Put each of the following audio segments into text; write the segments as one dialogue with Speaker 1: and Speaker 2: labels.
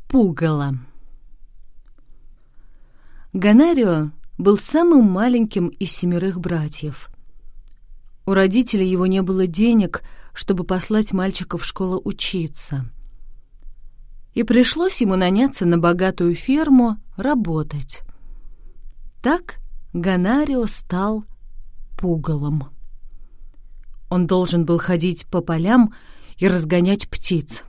Speaker 1: Пугало. Гонарио был самым маленьким из 7 братьев. У родителей его не было денег, чтобы послать мальчика в школу учиться. И пришлось ему наняться на богатую ферму работать. Так Гонарио стал пугалом. Он должен был ходить по полям и разгонять птиц.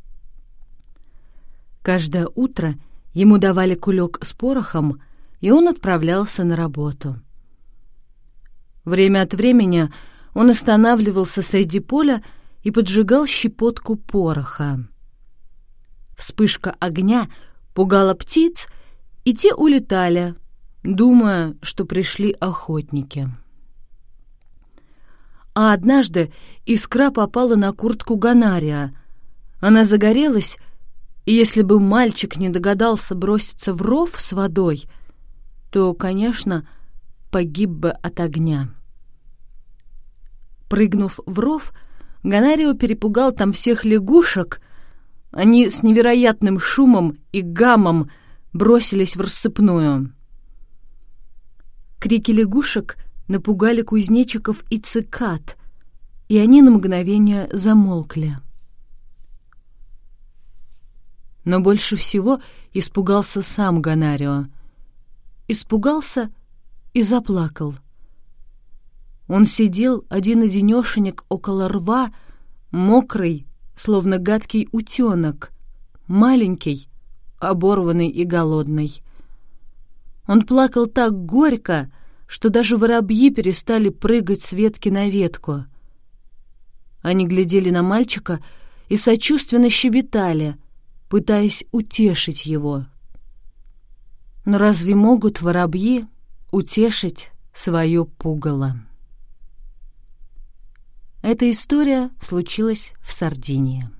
Speaker 1: Каждое утро ему давали кулек с порохом, и он отправлялся на работу. Время от времени он останавливался среди поля и поджигал щепотку пороха. Вспышка огня пугала птиц, и те улетали, думая, что пришли охотники. А однажды искра попала на куртку Гонарио. Она загорелась, и если бы мальчик не догадался броситься в ров с водой, то, конечно, погиб бы от огня. Прыгнув в ров, Гонарио перепугал там всех лягушек. Они с невероятным шумом и гамом бросились в рассыпную. Крики лягушек напугали кузнечиков и цикад, и они на мгновение замолкли. Но больше всего испугался сам Гонарио. Испугался и заплакал. Он сидел один-одинешенек около рва, мокрый, словно гадкий утенок, маленький, оборванный и голодный. Он плакал так горько, что даже воробьи перестали прыгать с ветки на ветку. Они глядели на мальчика и сочувственно щебетали, пытаясь утешить его. Но разве могут воробьи утешить свое пугало? Эта история случилась в Сардинии.